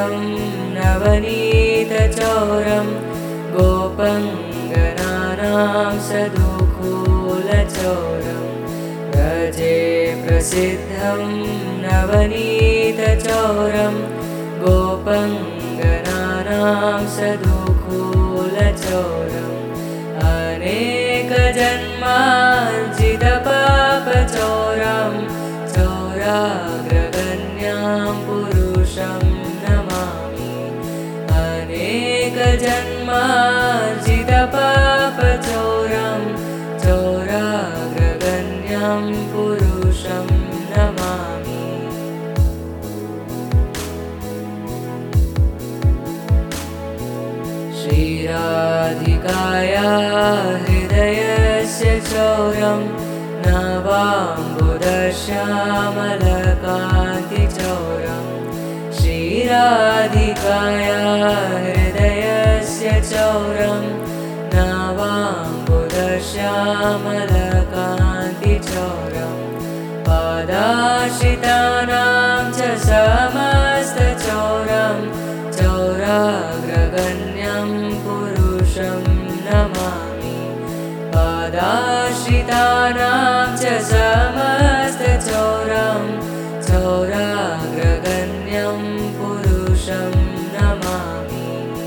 प्रसिद्धं नवनीतचौरं गोपङ्गनानां सदुकूलचौरं व्रजे प्रसिद्धं नवनीतचौरं गोपङ्गनानां सदुकूलचौरम् अनेकजन्मार्जितपापचौरं चौराग्रगण्यां पुरुषं नमामि अनेकजन्मार्जितपापचौरं चौराग्रगण्यां पुरुषं नमामि श्रीराधिकाया हृदयस्य चौरं नवाम्बुदश्यामलकान्तिचौरं श्रीराधिकाया हृदयस्य चौरं नवाम्बुदश्यामलकान्तिचौरं पादाश्रितानां च समस्तचौरं चौराग्रगण्यं पुरुषं नमामि पादाश्रितानां च समस्तचौरं चौराग्रगण्यं पुरुषं नमामि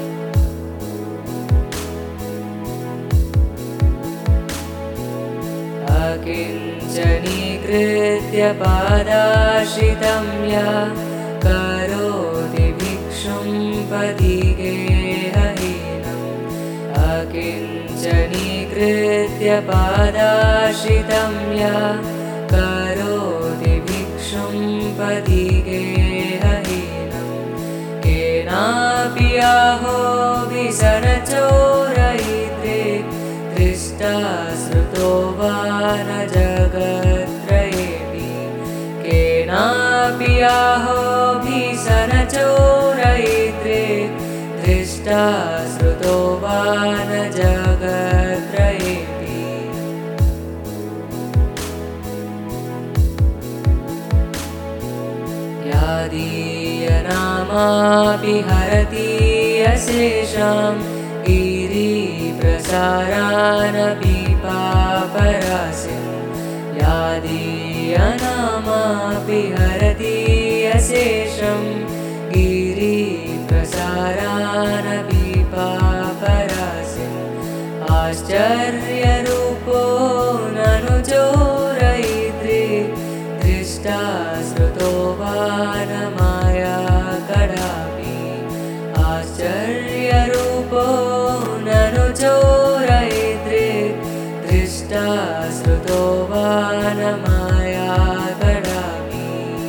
अकिञ्चनीकृत्य पादाश्रितं या करोति भिक्षुं पदिगेहहीनम् अकिञ्चनीकृत्य पादाश्रितं या करोति भिक्षुं पदिगेहहीनम् केनापि आहो विसनचोरयित्रे दृष्टा श्रुतो वा न जगत्त्रयेऽपि केनापि आहो भीषणचोरयित्रे दृष्टा श्रुतो वा न जगत्त्रयेऽपि यादीयनामापि हरति अशेषां गिरिप्रसारानपि पापराशिं यादीयनामापि हरति अशेषं गिरिप्रसारानपि पापराशिम् आश्चर्यरूपो ननु चोरयित्रे दृष्टा श्रुतो वा न माया कदापि आश्चर्यरूपो ननु चोरयित्रे दृष्टा श्रुतो वा न माया कदापि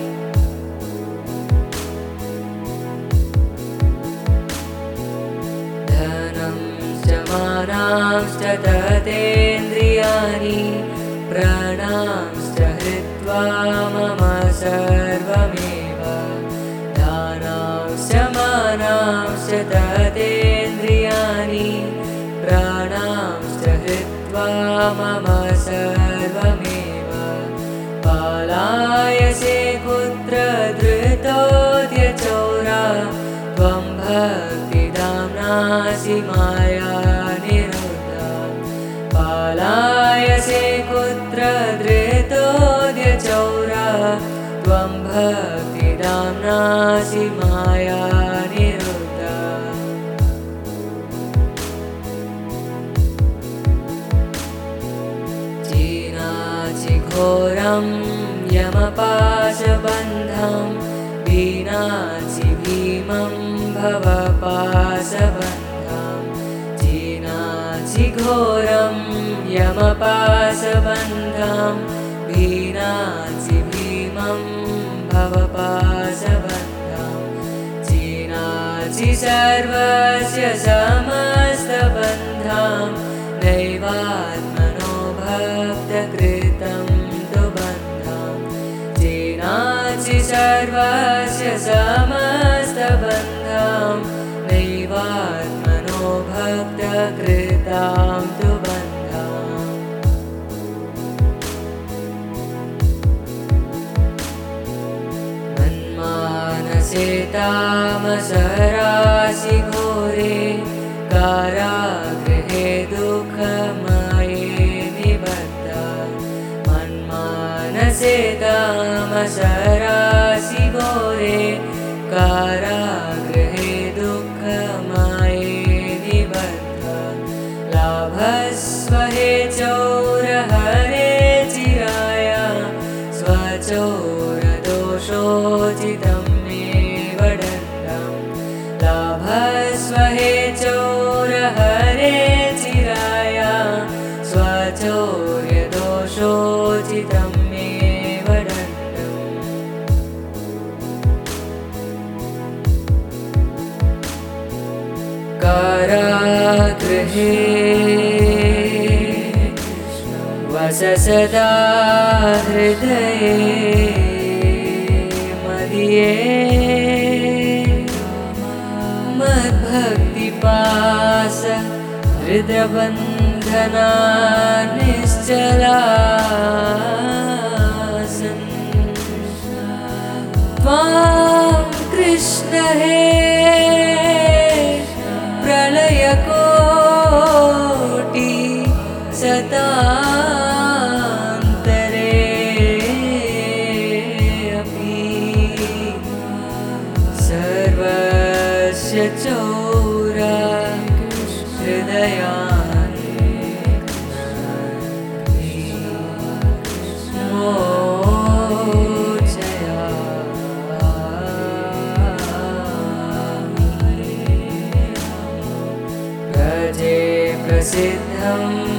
धनं च मानांश्च ततेन्द्रियाणि प्राणांश्च हृत्वा मम सर्वमेव दानांश्च मानांश्च ततेन्द्रियाणि प्राणांश्च हृत्वा मम सर्वमेव पालायसे कुत्र धृतोऽद्यचौरा त्वं भक्तिदाम्नासि माया निरुद्धा पालायसे कुत्र धृतोऽद्यचौरा त्वं भक्तिदाम्नासि माया निरुद्धा घोरं यमपाशबन्धं वीनासि भीमं भवपाशबन्धं जीनासि घोरं यमपाशबन्धं वीनासि भीमं भवपाशबन्धं जीनासि सर्वस्य समस्तबन्धं नैवात्मनो भक्तकृतं जीनासि सर्वस्य समस्तबन्धं नैवात्मनो भक्तकृतां तु बन्धम् मन्मानसे ताम सहरासि घोरे कारागृहे दुःखमये निबद्धा मन्मानसे तामसहरासि घोरे कारागृहे दुःखमये निबद्धा लाभस्व हे चौरहरे चिराय स्वचौरदोषोचितं मे वदन्तम् लाभस्व हे चौरहरे चिराय स्वचौर्यदोषोचितं मे वदन्तम् कारागृहे वस सदा हृदये मदिये मद्भक्तिपास हृदयबन्धना निश्चलासन् त्वां कृष्ण हे प्रलयकोटि सतान्तरे अपि सर्वस्य चौर हृदयानि प्रजे प्रसिद्धं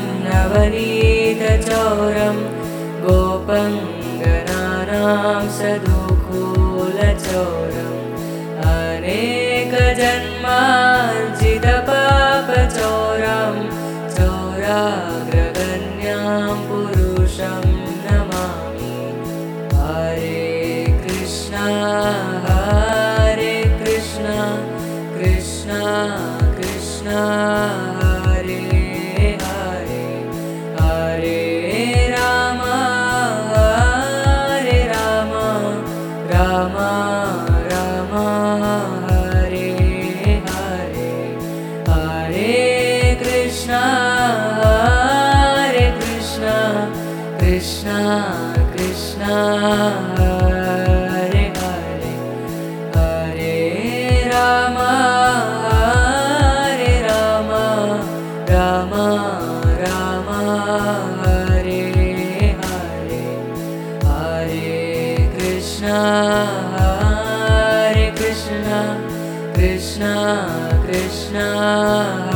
नवनीतचौरं गोपङ्गनानां सदुकूलचौरम् अनेकजन्मार्जितपापचौरं चौराग्रगण्यां पुरुषं नमामि हरे कृष्ण कृष्ण कृष्ण हरे हरे हरे राम राम राम हरे हरे हरे कृष्ण कृष्ण कृष्ण हरे हरे हरे राम राम राम हरे हरे हरे कृष्ण कृष्ण कृष्ण